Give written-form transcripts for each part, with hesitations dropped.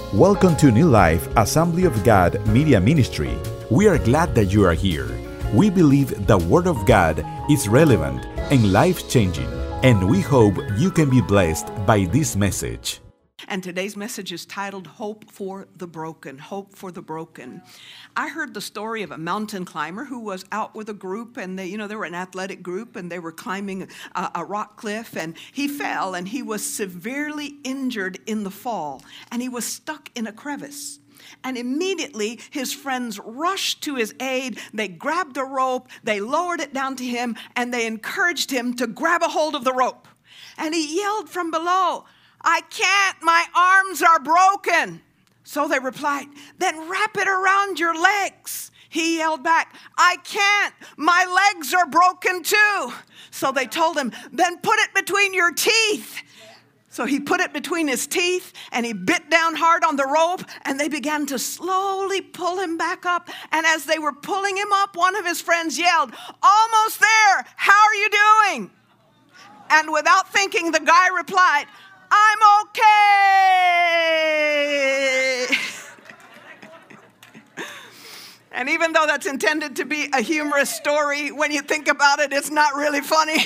Welcome to New Life Assembly of God Media Ministry. We are glad that you are here. We believe the Word of God is relevant and life-changing, and we hope you can be blessed by this message. And today's message is titled Hope for the Broken. Hope for the Broken. I heard the story of a mountain climber who was out with a group, and they were an athletic group, and they were climbing a rock cliff, and he fell, and he was severely injured in the fall, and he was stuck in a crevice. And immediately his friends rushed to his aid. They grabbed a rope, they lowered it down to him, and they encouraged him to grab a hold of the rope. And he yelled from below, "I can't, my arms are broken." So they replied, "Then wrap it around your legs." He yelled back, "I can't, my legs are broken too." So they told him, "Then put it between your teeth." So he put it between his teeth and he bit down hard on the rope, and they began to slowly pull him back up. And as they were pulling him up, one of his friends yelled, "Almost there, how are you doing?" And without thinking, the guy replied, "I'm okay." And even though that's intended to be a humorous story, when you think about it, it's not really funny.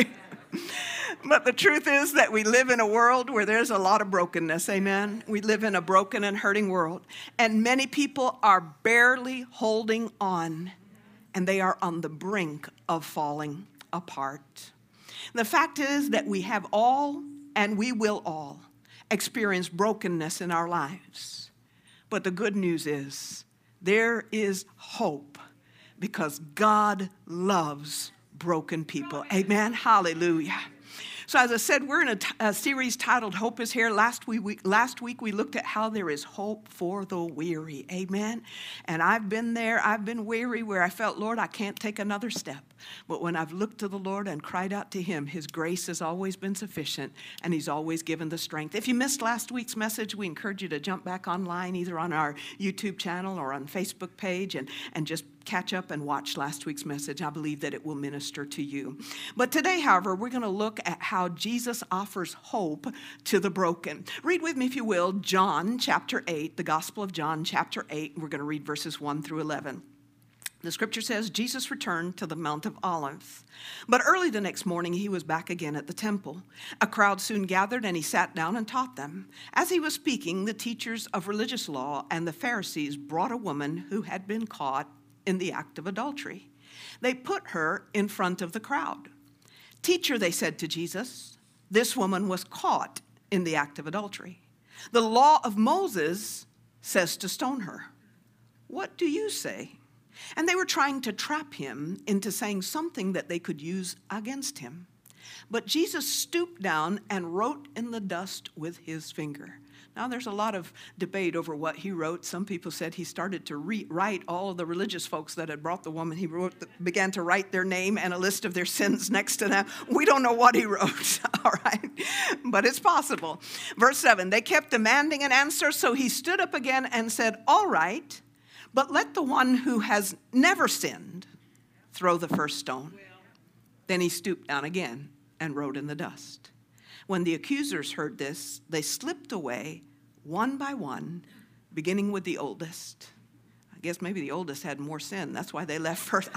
But the truth is that we live in a world where there's a lot of brokenness, amen? We live in a broken and hurting world. And many people are barely holding on, and they are on the brink of falling apart. The fact is that we have all, and we will all, experience brokenness in our lives. But the good news is there is hope, because God loves broken people. Amen? Hallelujah. So as I said, we're in a series titled Hope is Here. Last week we looked at how there is hope for the weary. Amen? And I've been there. I've been weary where I felt, Lord, I can't take another step. But when I've looked to the Lord and cried out to Him, His grace has always been sufficient, and He's always given the strength. If you missed last week's message, we encourage you to jump back online, either on our YouTube channel or on Facebook page, and just catch up and watch last week's message. I believe that it will minister to you. But today, however, we're going to look at how Jesus offers hope to the broken. Read with me, if you will, John chapter 8, the Gospel of John chapter 8. We're going to read verses 1 through 11. The scripture says, Jesus returned to the Mount of Olives. But early the next morning, he was back again at the temple. A crowd soon gathered, and he sat down and taught them. As he was speaking, the teachers of religious law and the Pharisees brought a woman who had been caught in the act of adultery. They put her in front of the crowd. "Teacher," they said to Jesus, "this woman was caught in the act of adultery. The law of Moses says to stone her. What do you say?" And they were trying to trap him into saying something that they could use against him. But Jesus stooped down and wrote in the dust with his finger. Now, there's a lot of debate over what he wrote. Some people said he started to rewrite all of the religious folks that had brought the woman. He began to write their name and a list of their sins next to them. We don't know what he wrote, all right? But it's possible. Verse 7, they kept demanding an answer, so he stood up again and said, "All right, but let the one who has never sinned throw the first stone." Then he stooped down again and wrote in the dust. When the accusers heard this, they slipped away one by one, beginning with the oldest. I guess maybe the oldest had more sin. That's why they left first.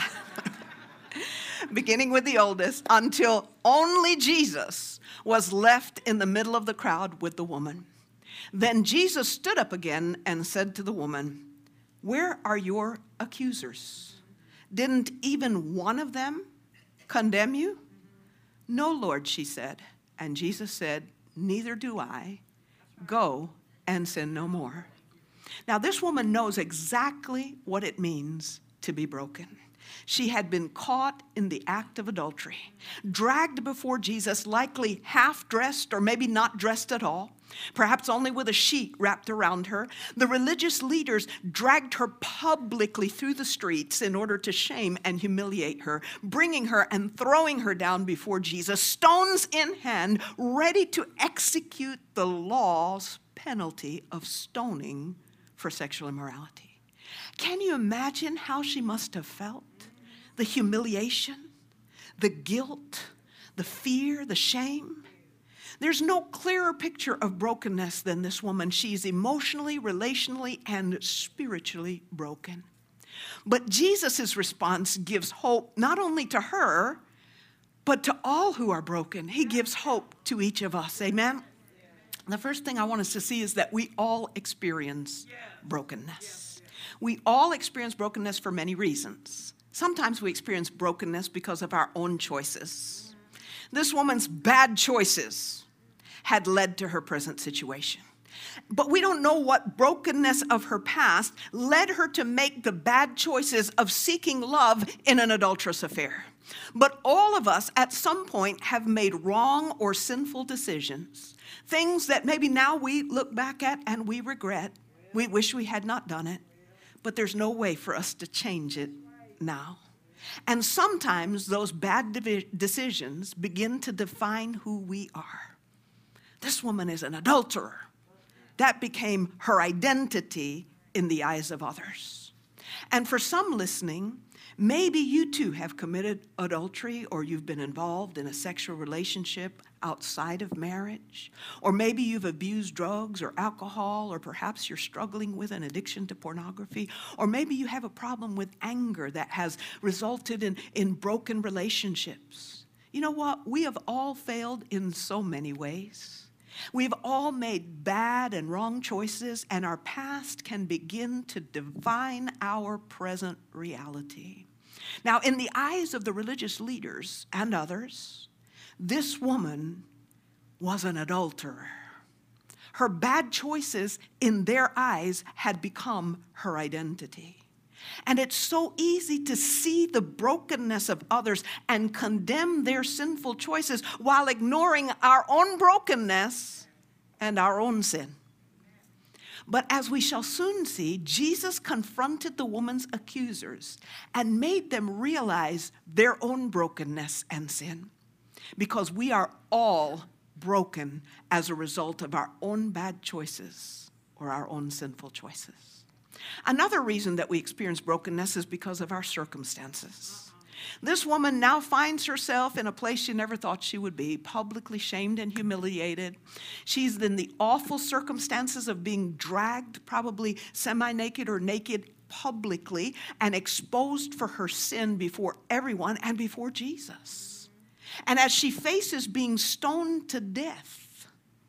Beginning with the oldest, until only Jesus was left in the middle of the crowd with the woman. Then Jesus stood up again and said to the woman, "Where are your accusers? Didn't even one of them condemn you?" "No, Lord," she said. And Jesus said, "Neither do I. Go and sin no more." Now, this woman knows exactly what it means to be broken. She had been caught in the act of adultery, dragged before Jesus, likely half-dressed or maybe not dressed at all, perhaps only with a sheet wrapped around her. The religious leaders dragged her publicly through the streets in order to shame and humiliate her, bringing her and throwing her down before Jesus, stones in hand, ready to execute the law's penalty of stoning for sexual immorality. Can you imagine how she must have felt? The humiliation, the guilt, the fear, the shame. There's no clearer picture of brokenness than this woman. She's emotionally, relationally, and spiritually broken. But Jesus' response gives hope not only to her, but to all who are broken. He gives hope to each of us. Amen? The first thing I want us to see is that we all experience brokenness. We all experience brokenness for many reasons. Sometimes we experience brokenness because of our own choices. This woman's bad choices had led to her present situation. But we don't know what brokenness of her past led her to make the bad choices of seeking love in an adulterous affair. But all of us at some point have made wrong or sinful decisions, things that maybe now we look back at and we regret. We wish we had not done it, but there's no way for us to change it now. And sometimes those bad decisions begin to define who we are. This woman is an adulterer. That became her identity in the eyes of others. And for some listening, maybe you too have committed adultery, or you've been involved in a sexual relationship outside of marriage, or maybe you've abused drugs or alcohol, or perhaps you're struggling with an addiction to pornography, or maybe you have a problem with anger that has resulted in broken relationships. You know what? We have all failed in so many ways. We've all made bad and wrong choices, and our past can begin to define our present reality. Now, in the eyes of the religious leaders and others, this woman was an adulterer. Her bad choices in their eyes had become her identity. And it's so easy to see the brokenness of others and condemn their sinful choices while ignoring our own brokenness and our own sin. But as we shall soon see, Jesus confronted the woman's accusers and made them realize their own brokenness and sin, because we are all broken as a result of our own bad choices or our own sinful choices. Another reason that we experience brokenness is because of our circumstances. This woman now finds herself in a place she never thought she would be, publicly shamed and humiliated. She's in the awful circumstances of being dragged, probably semi-naked or naked, publicly, and exposed for her sin before everyone and before Jesus. And as she faces being stoned to death,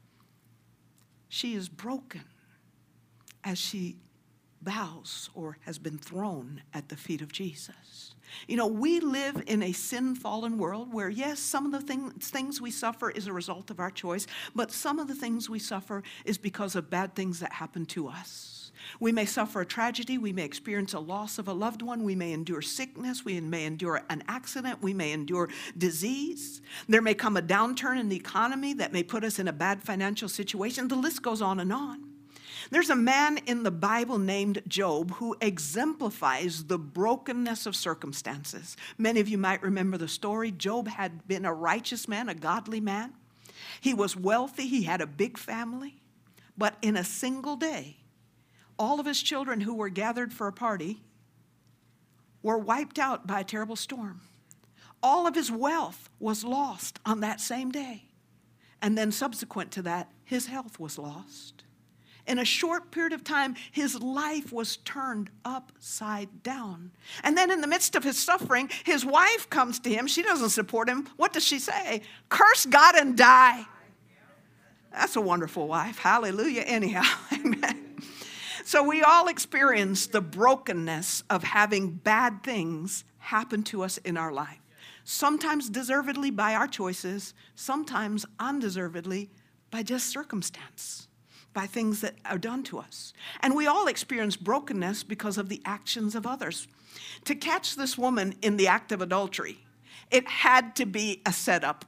she is broken as she bows or has been thrown at the feet of Jesus. You know, we live in a sin-fallen world where, yes, some of the things we suffer is a result of our choice, but some of the things we suffer is because of bad things that happen to us. We may suffer a tragedy, we may experience a loss of a loved one, we may endure sickness, we may endure an accident, we may endure disease. There may come a downturn in the economy that may put us in a bad financial situation. The list goes on and on. There's a man in the Bible named Job who exemplifies the brokenness of circumstances. Many of you might remember the story. Job had been a righteous man, a godly man. He was wealthy. He had a big family. But in a single day, all of his children who were gathered for a party were wiped out by a terrible storm. All of his wealth was lost on that same day. And then subsequent to that, his health was lost. In a short period of time, his life was turned upside down. And then in the midst of his suffering, his wife comes to him. She doesn't support him. What does she say? Curse God and die. That's a wonderful wife. Hallelujah. Anyhow, amen. So we all experience the brokenness of having bad things happen to us in our life. Sometimes deservedly by our choices, sometimes undeservedly by just circumstance, by things that are done to us. And we all experience brokenness because of the actions of others. To catch this woman in the act of adultery, it had to be a setup.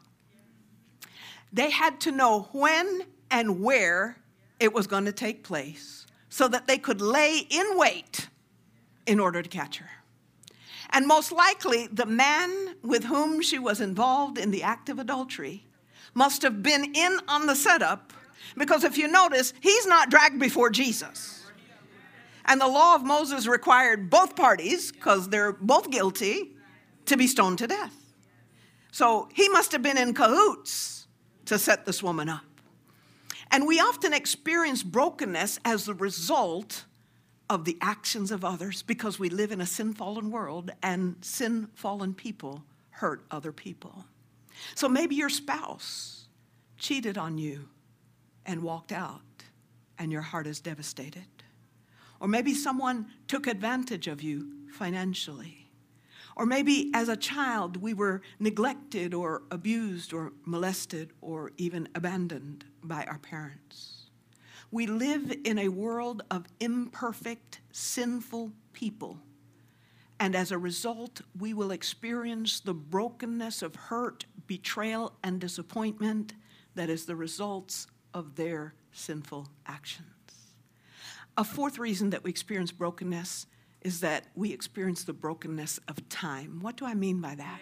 They had to know when and where it was going to take place so that they could lay in wait in order to catch her. And most likely, the man with whom she was involved in the act of adultery must have been in on the setup, because if you notice, he's not dragged before Jesus. And the law of Moses required both parties, because they're both guilty, to be stoned to death. So he must have been in cahoots to set this woman up. And we often experience brokenness as the result of the actions of others because we live in a sin-fallen world and sin-fallen people hurt other people. So maybe your spouse cheated on you and walked out and your heart is devastated. Or maybe someone took advantage of you financially. Or maybe as a child we were neglected or abused or molested or even abandoned by our parents. We live in a world of imperfect, sinful people. And as a result, we will experience the brokenness of hurt, betrayal, and disappointment that is the results of their sinful actions. A fourth reason that we experience brokenness is that we experience the brokenness of time. What do I mean by that?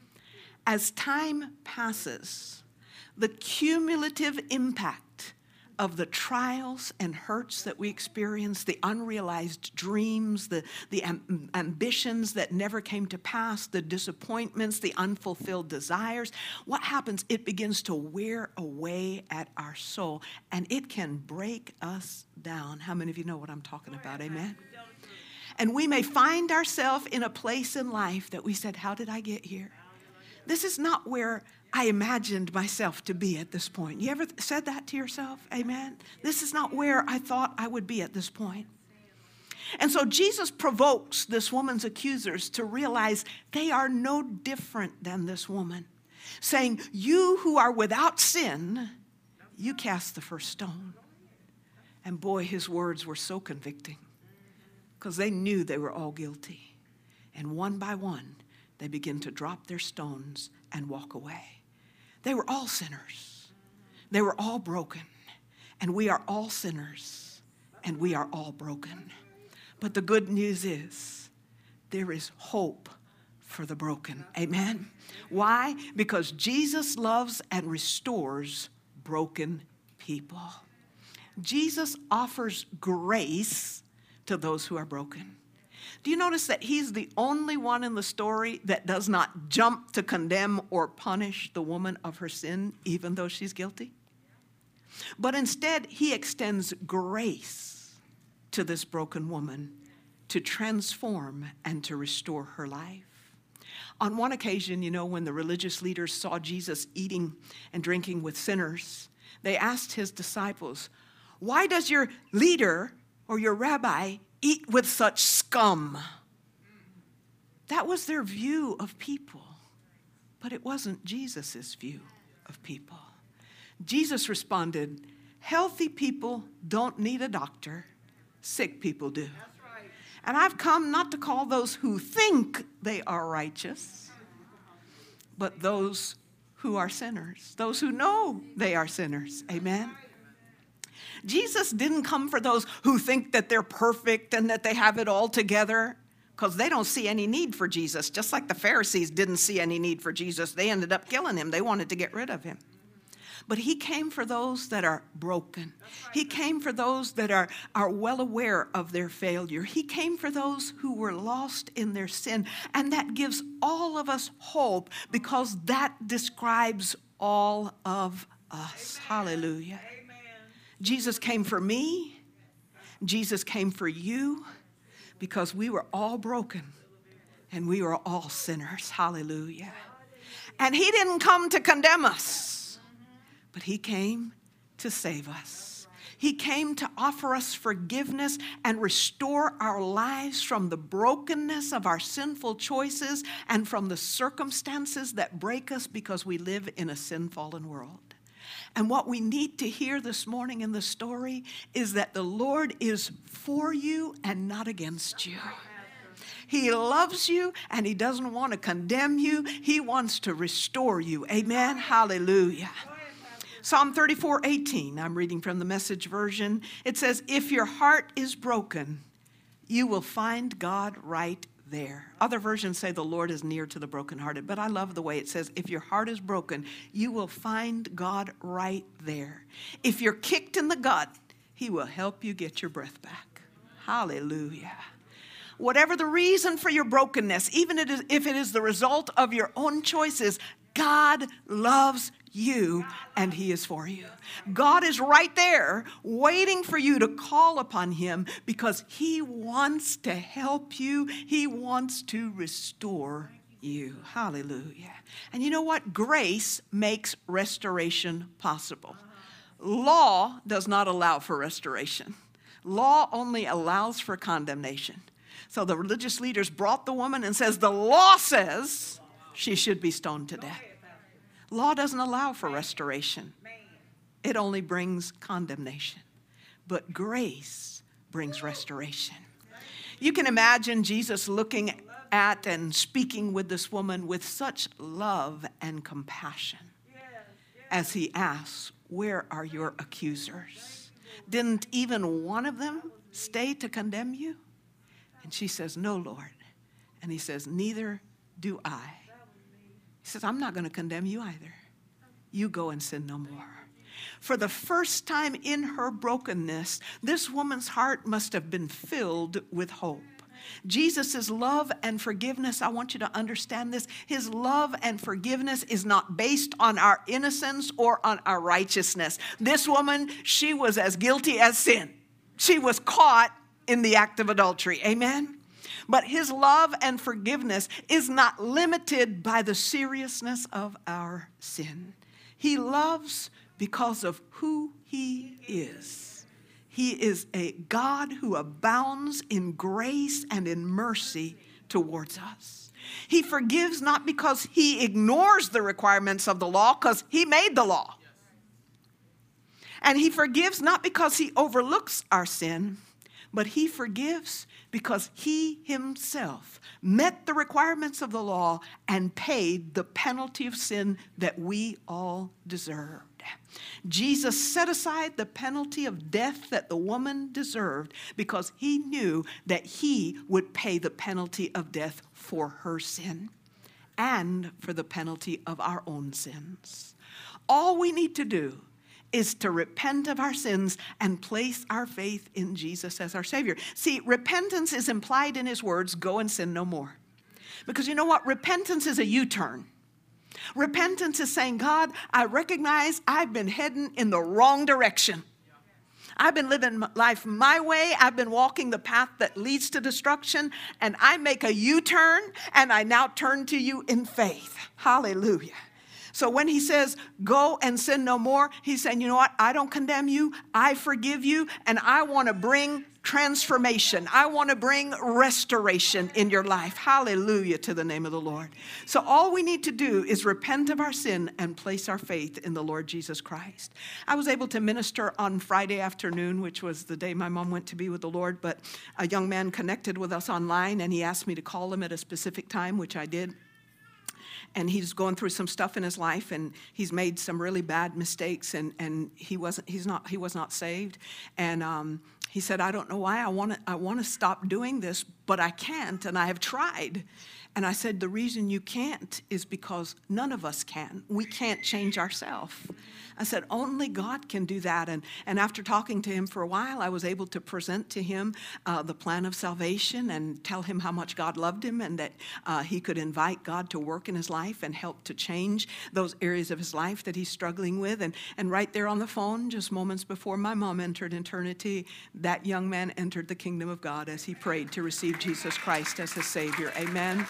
As time passes, the cumulative impact of the trials and hurts that we experience, the unrealized dreams, the ambitions that never came to pass, the disappointments, the unfulfilled desires, what happens? It begins to wear away at our soul, and it can break us down. How many of you know what I'm talking about? Amen? And we may find ourselves in a place in life that we said, how did I get here? This is not where I imagined myself to be at this point. You ever said that to yourself? Amen? This is not where I thought I would be at this point. And so Jesus provokes this woman's accusers to realize they are no different than this woman, saying, you who are without sin, you cast the first stone. And boy, his words were so convicting because they knew they were all guilty. And one by one, they begin to drop their stones and walk away. They were all sinners. They were all broken. And we are all sinners. And we are all broken. But the good news is there is hope for the broken. Amen? Why? Because Jesus loves and restores broken people. Jesus offers grace to those who are broken. Do you notice that he's the only one in the story that does not jump to condemn or punish the woman of her sin, even though she's guilty? But instead, he extends grace to this broken woman to transform and to restore her life. On one occasion, when the religious leaders saw Jesus eating and drinking with sinners, they asked his disciples, why does your leader or your rabbi eat with such scum? That was their view of people, but it wasn't Jesus' view of people. Jesus responded, healthy people don't need a doctor, sick people do. And I've come not to call those who think they are righteous, but those who are sinners, those who know they are sinners. Amen? Jesus didn't come for those who think that they're perfect and that they have it all together, because they don't see any need for Jesus. Just like the Pharisees didn't see any need for Jesus. They ended up killing him. They wanted to get rid of him. But he came for those that are broken. He came for those that are well aware of their failure. He came for those who were lost in their sin. And that gives all of us hope, because that describes all of us. Amen. Hallelujah. Amen. Jesus came for me. Jesus came for you, because we were all broken and we were all sinners. Hallelujah. And he didn't come to condemn us, but he came to save us. He came to offer us forgiveness and restore our lives from the brokenness of our sinful choices and from the circumstances that break us because we live in a sin-fallen world. And what we need to hear this morning in the story is that the Lord is for you and not against you. He loves you and he doesn't want to condemn you. He wants to restore you. Amen. Hallelujah. Psalm 34:18, I'm reading from the Message version. It says, if your heart is broken, you will find God right there. Other versions say the Lord is near to the brokenhearted, but I love the way it says, if your heart is broken, you will find God right there. If you're kicked in the gut, he will help you get your breath back. Hallelujah. Whatever the reason for your brokenness, even if it is the result of your own choices, God loves you and he is for you. God is right there waiting for you to call upon him because he wants to help you. He wants to restore you. Hallelujah. And you know what? Grace makes restoration possible. Law does not allow for restoration. Law only allows for condemnation. So the religious leaders brought the woman and says, the law says she should be stoned to death. Law doesn't allow for restoration. It only brings condemnation. But grace brings restoration. You can imagine Jesus looking at and speaking with this woman with such love and compassion as he asks, where are your accusers? Didn't even one of them stay to condemn you? And she says, no, Lord. And he says, neither do I. He says, I'm not going to condemn you either. You go and sin no more. For the first time in her brokenness, this woman's heart must have been filled with hope. Jesus' love and forgiveness, I want you to understand this. His love and forgiveness is not based on our innocence or on our righteousness. This woman, she was as guilty as sin. She was caught in the act of adultery. Amen? But his love and forgiveness is not limited by the seriousness of our sin. He loves because of who he is. He is a God who abounds in grace and in mercy towards us. He forgives not because he ignores the requirements of the law, because he made the law. And he forgives not because he overlooks our sin, but he forgives because he himself met the requirements of the law and paid the penalty of sin that we all deserved. Jesus set aside the penalty of death that the woman deserved because he knew that he would pay the penalty of death for her sin and for the penalty of our own sins. All we need to do is to repent of our sins and place our faith in Jesus as our Savior. See, repentance is implied in his words, go and sin no more. Because you know what? Repentance is a U-turn. Repentance is saying, God, I recognize I've been heading in the wrong direction. I've been living life my way. I've been walking the path that leads to destruction. And I make a U-turn and I now turn to you in faith. Hallelujah. So when he says, go and sin no more, he's saying, you know what? I don't condemn you. I forgive you. And I want to bring transformation. I want to bring restoration in your life. Hallelujah to the name of the Lord. So all we need to do is repent of our sin and place our faith in the Lord Jesus Christ. I was able to minister on Friday afternoon, which was the day my mom went to be with the Lord, but a young man connected with us online and he asked me to call him at a specific time, which I did. And he's going through some stuff in his life, and he's made some really bad mistakes, and he was not saved. And he said, I don't know why I want to stop doing this, but I can't, and I have tried. And I said, the reason you can't is because none of us can. We can't change ourselves. I said, only God can do that. And after talking to him for a while, I was able to present to him the plan of salvation and tell him how much God loved him and that he could invite God to work in his life and help to change those areas of his life that he's struggling with. And right there on the phone, just moments before my mom entered eternity, that young man entered the kingdom of God as he prayed to receive Jesus Christ as his Savior. Amen.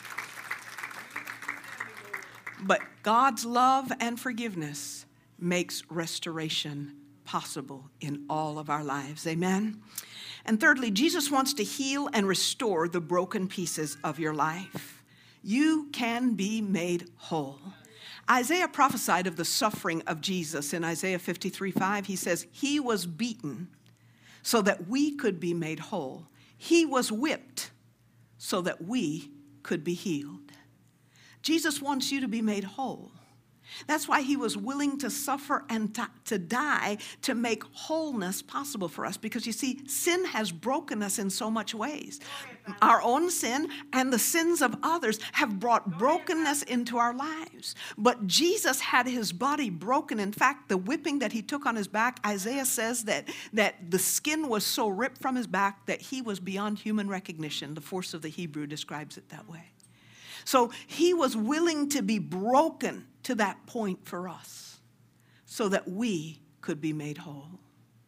But God's love and forgiveness makes restoration possible in all of our lives. Amen. And thirdly, Jesus wants to heal and restore the broken pieces of your life. You can be made whole. Isaiah prophesied of the suffering of Jesus in Isaiah 53:5. He says, he was beaten so that we could be made whole. He was whipped so that we could be healed. Jesus wants you to be made whole. That's why he was willing to suffer and to die to make wholeness possible for us. Because you see, sin has broken us in so much ways. Our own sin and the sins of others have brought brokenness into our lives. But Jesus had his body broken. In fact, the whipping that he took on his back, Isaiah says that the skin was so ripped from his back that he was beyond human recognition. The force of the Hebrew describes it that way. So he was willing to be broken to that point for us so that we could be made whole.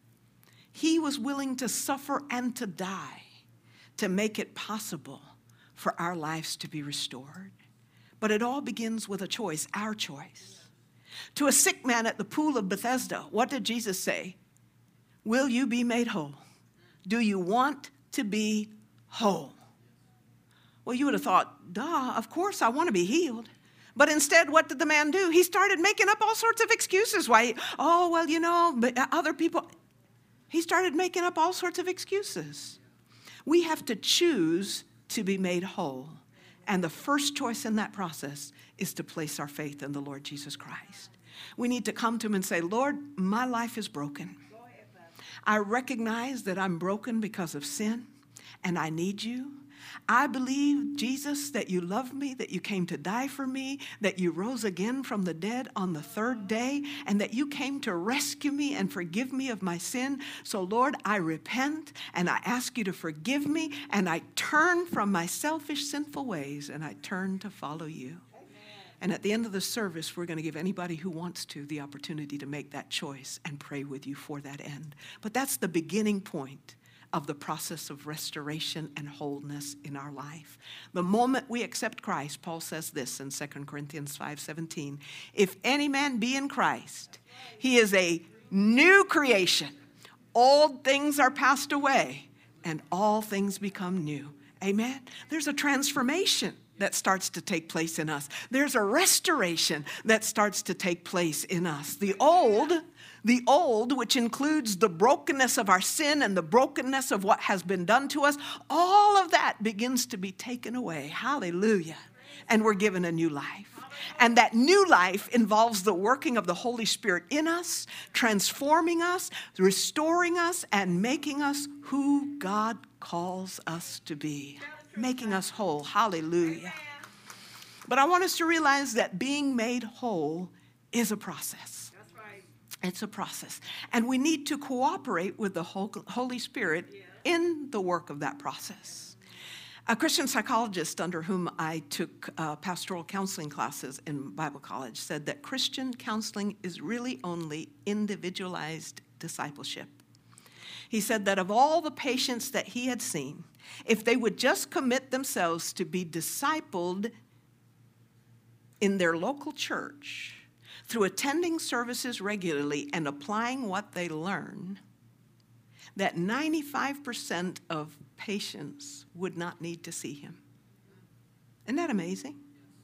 He was willing to suffer and to die to make it possible for our lives to be restored. But it all begins with a choice, our choice. To a sick man at the pool of Bethesda, what did Jesus say? Will you be made whole? Do you want to be whole? Well, you would have thought, duh, of course I want to be healed. But instead, what did the man do? He started making up all sorts of excuses why, but other people. He started making up all sorts of excuses. We have to choose to be made whole. And the first choice in that process is to place our faith in the Lord Jesus Christ. We need to come to him and say, Lord, my life is broken. I recognize that I'm broken because of sin, and I need you. I believe, Jesus, that you love me, that you came to die for me, that you rose again from the dead on the third day, and that you came to rescue me and forgive me of my sin. So, Lord, I repent, and I ask you to forgive me, and I turn from my selfish, sinful ways, and I turn to follow you. And at the end of the service, we're going to give anybody who wants to the opportunity to make that choice and pray with you for that end. But that's the beginning point of the process of restoration and wholeness in our life. The moment we accept Christ, Paul says this in 2 Corinthians 5:17, if any man be in Christ, he is a new creation. Old things are passed away, and all things become new. Amen? There's a transformation that starts to take place in us. There's a restoration that starts to take place in us. The old, which includes the brokenness of our sin and the brokenness of what has been done to us, all of that begins to be taken away. Hallelujah. And we're given a new life. And that new life involves the working of the Holy Spirit in us, transforming us, restoring us, and making us who God calls us to be. Making us whole. Hallelujah. But I want us to realize that being made whole is a process. That's right. It's a process. And we need to cooperate with the Holy Spirit in the work of that process. A Christian psychologist under whom I took pastoral counseling classes in Bible college said that Christian counseling is really only individualized discipleship. He said that of all the patients that he had seen, if they would just commit themselves to be discipled in their local church through attending services regularly and applying what they learn, that 95% of patients would not need to see him. Isn't that amazing?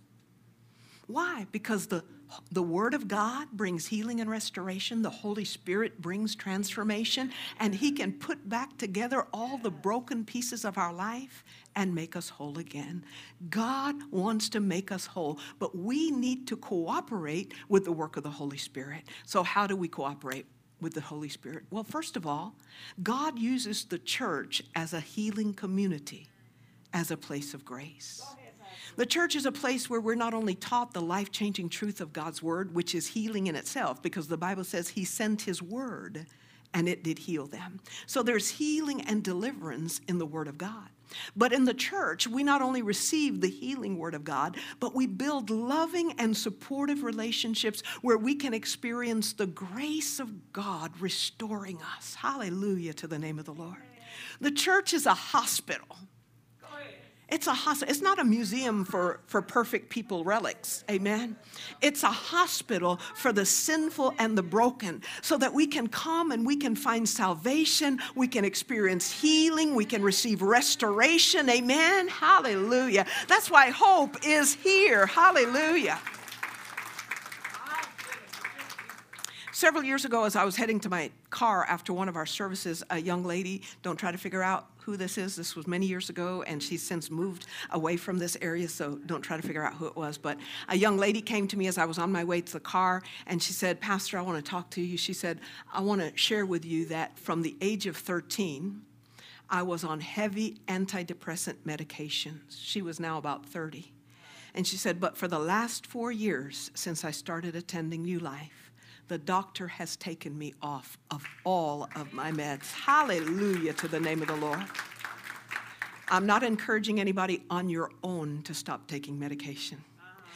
Why? Because the Word of God brings healing and restoration. The Holy Spirit brings transformation. And he can put back together all the broken pieces of our life and make us whole again. God wants to make us whole, but we need to cooperate with the work of the Holy Spirit. So how do we cooperate with the Holy Spirit? Well, first of all, God uses the church as a healing community, as a place of grace. The church is a place where we're not only taught the life-changing truth of God's word, which is healing in itself, because the Bible says he sent his word and it did heal them. So there's healing and deliverance in the word of God. But in the church, we not only receive the healing word of God, but we build loving and supportive relationships where we can experience the grace of God restoring us. Hallelujah to the name of the Lord. The church is a hospital. It's a hospital. It's not a museum for perfect people relics. Amen. It's a hospital for the sinful and the broken so that we can come and we can find salvation. We can experience healing. We can receive restoration. Amen. Hallelujah. That's why hope is here. Hallelujah. Several years ago, as I was heading to my car after one of our services, a young lady, don't try to figure out who this is. This was many years ago, and she's since moved away from this area, so don't try to figure out who it was. But a young lady came to me as I was on my way to the car, and she said, Pastor, I want to talk to you. She said, I want to share with you that from the age of 13, I was on heavy antidepressant medications. She was now about 30. And she said, but for the last 4 years since I started attending New Life, the doctor has taken me off of all of my meds. Hallelujah to the name of the Lord. I'm not encouraging anybody on your own to stop taking medication.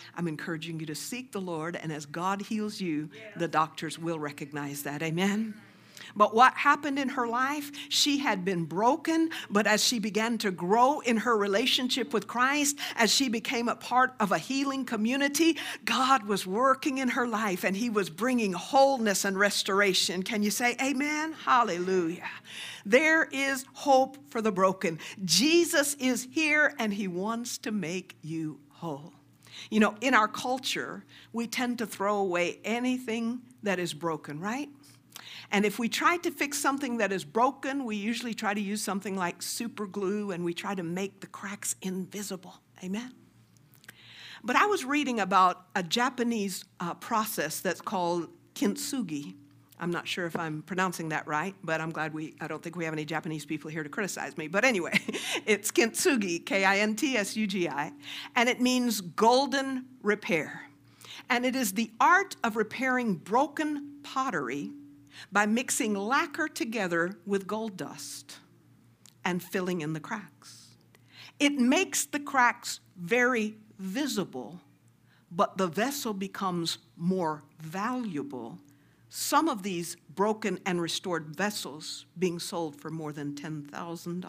I'm encouraging you to seek the Lord, and as God heals you, the doctors will recognize that. Amen? But what happened in her life? She had been broken, but as she began to grow in her relationship with Christ, as she became a part of a healing community, God was working in her life, and he was bringing wholeness and restoration. Can you say amen? Hallelujah. There is hope for the broken. Jesus is here, and he wants to make you whole. You know, in our culture, we tend to throw away anything that is broken, right? And if we try to fix something that is broken, we usually try to use something like super glue, and we try to make the cracks invisible. Amen? But I was reading about a Japanese process that's called kintsugi. I'm not sure if I'm pronouncing that right, but I'm glad I don't think we have any Japanese people here to criticize me. But anyway, it's kintsugi, K-I-N-T-S-U-G-I, and it means golden repair. And it is the art of repairing broken pottery by mixing lacquer together with gold dust and filling in the cracks. It makes the cracks very visible, but the vessel becomes more valuable. Some of these broken and restored vessels being sold for more than $10,000.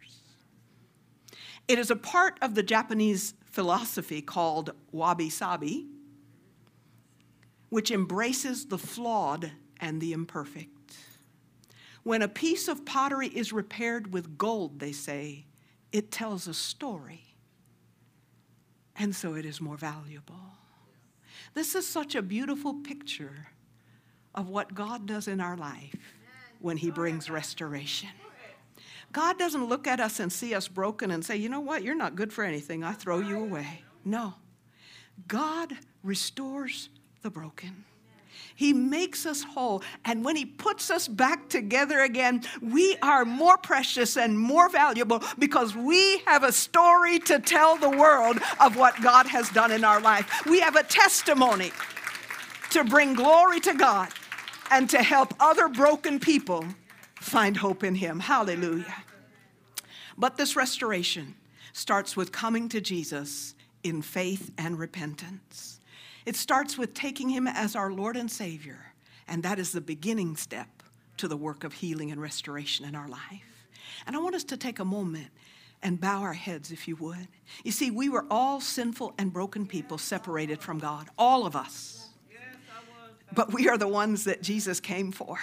It is a part of the Japanese philosophy called wabi-sabi, which embraces the flawed and the imperfect. When a piece of pottery is repaired with gold, they say, it tells a story, and so it is more valuable. This is such a beautiful picture of what God does in our life when he brings restoration. God doesn't look at us and see us broken and say, you know what, you're not good for anything, I throw you away. No. God restores the broken. He makes us whole. And when he puts us back together again, we are more precious and more valuable because we have a story to tell the world of what God has done in our life. We have a testimony to bring glory to God and to help other broken people find hope in him. Hallelujah. But this restoration starts with coming to Jesus in faith and repentance. It starts with taking him as our Lord and Savior, and that is the beginning step to the work of healing and restoration in our life. And I want us to take a moment and bow our heads, if you would. You see, we were all sinful and broken people separated from God, all of us. But we are the ones that Jesus came for.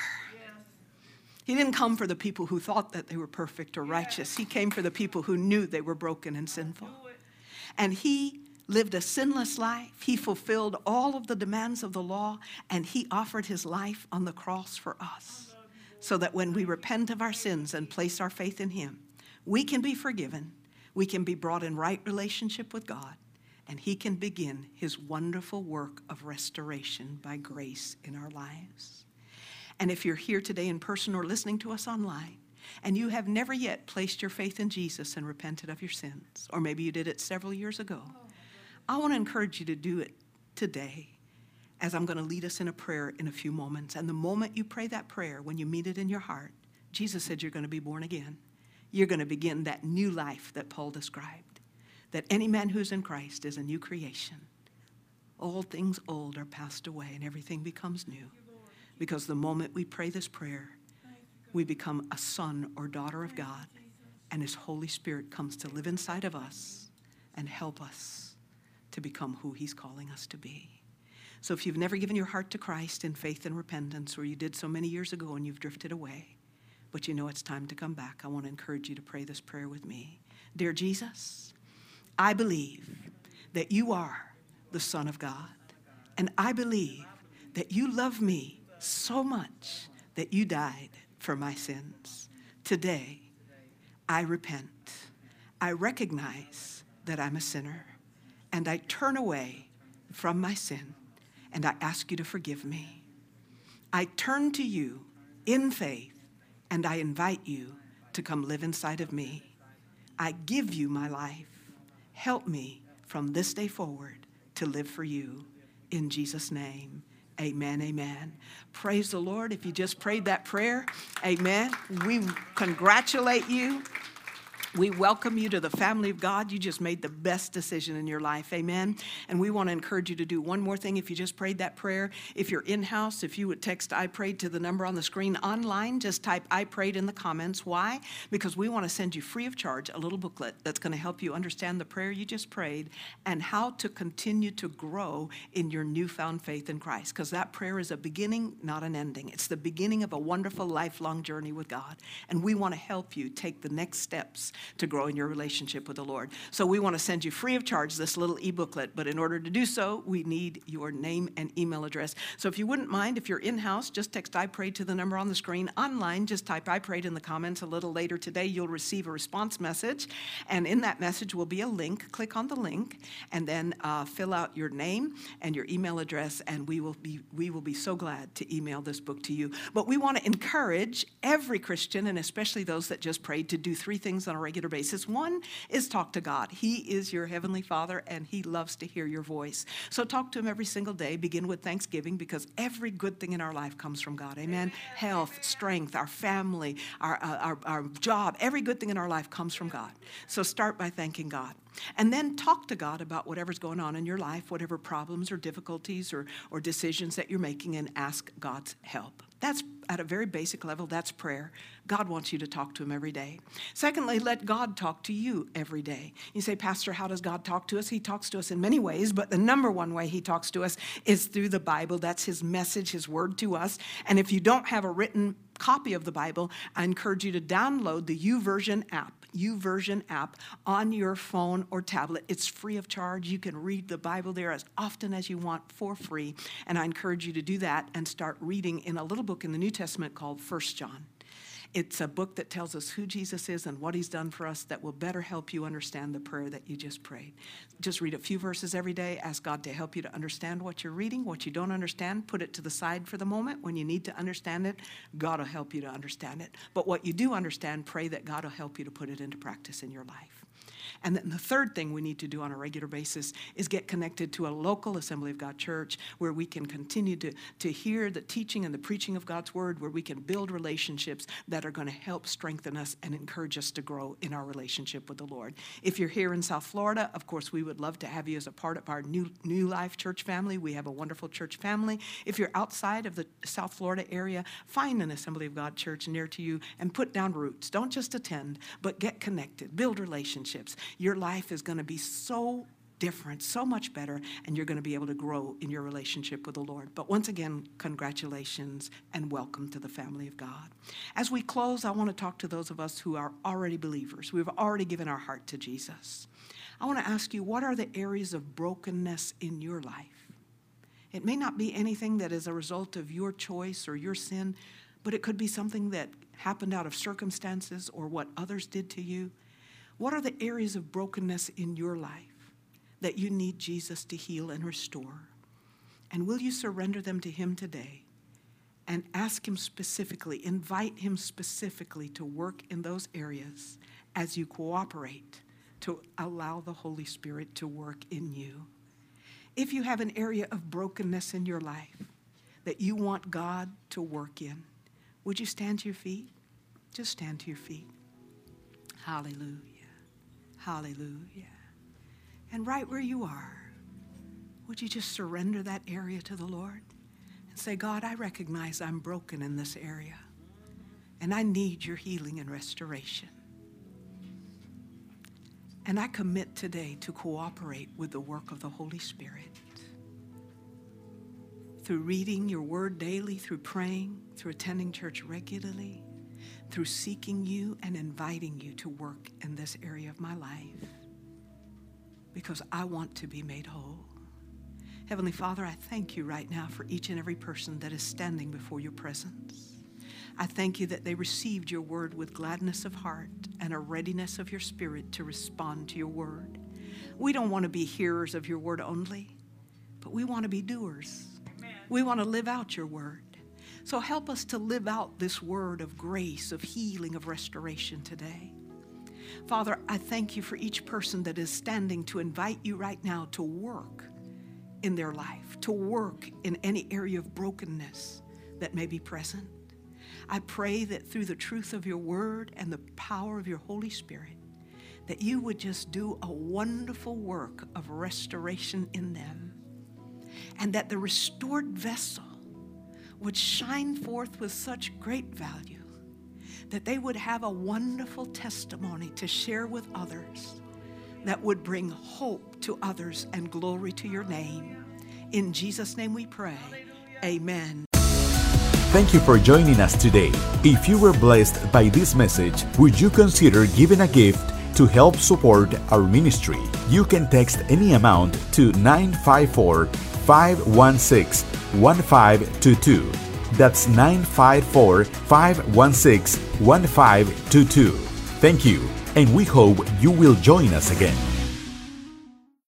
He didn't come for the people who thought that they were perfect or righteous. He came for the people who knew they were broken and sinful. And he lived a sinless life. He fulfilled all of the demands of the law, and he offered his life on the cross for us so that when we repent of our sins and place our faith in him, we can be forgiven, we can be brought in right relationship with God, and he can begin his wonderful work of restoration by grace in our lives. And if you're here today in person or listening to us online, and you have never yet placed your faith in Jesus and repented of your sins, or maybe you did it several years ago, I want to encourage you to do it today, as I'm going to lead us in a prayer in a few moments. And the moment you pray that prayer, when you mean it in your heart, Jesus said you're going to be born again. You're going to begin that new life that Paul described, that any man who's in Christ is a new creation. All things old are passed away and everything becomes new. Because the moment we pray this prayer, we become a son or daughter of God, and his Holy Spirit comes to live inside of us and help us to become who he's calling us to be. So if you've never given your heart to Christ in faith and repentance, or you did so many years ago and you've drifted away, but you know it's time to come back, I want to encourage you to pray this prayer with me. Dear Jesus, I believe that you are the Son of God, and I believe that you love me so much that you died for my sins. Today, I repent. I recognize that I'm a sinner, and I turn away from my sin, and I ask you to forgive me. I turn to you in faith, and I invite you to come live inside of me. I give you my life. Help me from this day forward to live for you. In Jesus' name, amen, amen. Praise the Lord. If you just prayed that prayer, amen. We congratulate you. We welcome you to the family of God. You just made the best decision in your life. Amen. And we want to encourage you to do one more thing. If you just prayed that prayer, if you're in-house, if you would text I prayed to the number on the screen online, just type I prayed in the comments. Why? Because we want to send you free of charge a little booklet that's going to help you understand the prayer you just prayed and how to continue to grow in your newfound faith in Christ. Because that prayer is a beginning, not an ending. It's the beginning of a wonderful lifelong journey with God. And we want to help you take the next steps to grow in your relationship with the Lord. So we want to send you free of charge this little e-booklet, but in order to do so, we need your name and email address. So if you wouldn't mind, if you're in-house, just text I prayed to the number on the screen. Online, just type I prayed in the comments. A little later today, you'll receive a response message, and in that message will be a link. Click on the link, and then fill out your name and your email address, and we will be so glad to email this book to you. But we want to encourage every Christian, and especially those that just prayed, to do three things on a regular basis. One is talk to God. He is your Heavenly Father, and He loves to hear your voice. So talk to Him every single day. Begin with thanksgiving, because every good thing in our life comes from God. Amen. Health, strength, our family, our job, every good thing in our life comes from God. So start by thanking God. And then talk to God about whatever's going on in your life, whatever problems or difficulties or decisions that you're making, and ask God's help. That's at a very basic level, that's prayer. God wants you to talk to Him every day. Secondly, let God talk to you every day. You say, Pastor, how does God talk to us? He talks to us in many ways, but the number one way He talks to us is through the Bible. That's His message, His word to us. And if you don't have a written copy of the Bible, I encourage you to download the YouVersion app on your phone or tablet. It's free of charge. You can read the Bible there as often as you want for free. And I encourage you to do that and start reading in a little book in the New Testament called 1 John. It's a book that tells us who Jesus is and what He's done for us that will better help you understand the prayer that you just prayed. Just read a few verses every day. Ask God to help you to understand what you're reading. What you don't understand, put it to the side for the moment. When you need to understand it, God will help you to understand it. But what you do understand, pray that God will help you to put it into practice in your life. And then the third thing we need to do on a regular basis is get connected to a local Assembly of God church where we can continue to hear the teaching and the preaching of God's word, where we can build relationships that are going to help strengthen us and encourage us to grow in our relationship with the Lord. If you're here in South Florida, of course, we would love to have you as a part of our New Life church family. We have a wonderful church family. If you're outside of the South Florida area, find an Assembly of God church near to you and put down roots. Don't just attend, but get connected, build relationships. Your life is going to be so different, so much better, and you're going to be able to grow in your relationship with the Lord. But once again, congratulations and welcome to the family of God. As we close, I want to talk to those of us who are already believers. We've already given our heart to Jesus. I want to ask you, what are the areas of brokenness in your life? It may not be anything that is a result of your choice or your sin, but it could be something that happened out of circumstances or what others did to you. What are the areas of brokenness in your life that you need Jesus to heal and restore? And will you surrender them to Him today and ask Him specifically, invite Him specifically to work in those areas as you cooperate to allow the Holy Spirit to work in you? If you have an area of brokenness in your life that you want God to work in, would you stand to your feet? Just stand to your feet. Hallelujah. Hallelujah. And right where you are, would you just surrender that area to the Lord and say, God, I recognize I'm broken in this area, and I need your healing and restoration. And I commit today to cooperate with the work of the Holy Spirit through reading your word daily, through praying, through attending church regularly, through seeking you and inviting you to work in this area of my life, because I want to be made whole. Heavenly Father, I thank you right now for each and every person that is standing before your presence. I thank you that they received your word with gladness of heart and a readiness of your spirit to respond to your word. We don't want to be hearers of your word only, but we want to be doers. Amen. We want to live out your word. So help us to live out this word of grace, of healing, of restoration today. Father, I thank you for each person that is standing to invite you right now to work in their life, to work in any area of brokenness that may be present. I pray that through the truth of your word and the power of your Holy Spirit, that you would just do a wonderful work of restoration in them, and that the restored vessel would shine forth with such great value that they would have a wonderful testimony to share with others that would bring hope to others and glory to your name. In Jesus' name we pray. Amen. Thank you for joining us today. If you were blessed by this message, would you consider giving a gift to help support our ministry? You can text any amount to 954-516-1522. That's 954-516-1522. Thank you, and we hope you will join us again.